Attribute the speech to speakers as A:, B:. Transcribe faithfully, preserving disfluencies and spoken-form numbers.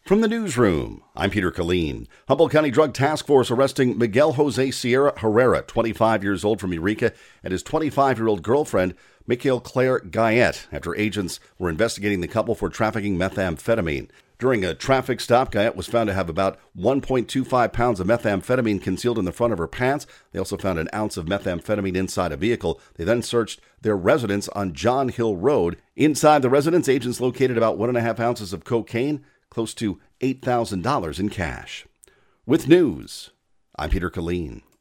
A: From the newsroom, I'm Peter Killeen. Humboldt County Drug Task Force arresting Miguel Jose Sierra Herrera, twenty-five years old, from Eureka, and his twenty-five-year-old girlfriend, Mikhail Claire Guyette, after agents were investigating the couple for trafficking methamphetamine. During a traffic stop, Guyette was found to have about one point two five pounds of methamphetamine concealed in the front of her pants. They also found an ounce of methamphetamine inside a vehicle. They then searched their residence on John Hill Road. Inside the residence, agents located about one and a half ounces of cocaine, close to eight thousand dollars in cash. With news, I'm Peter Killeen.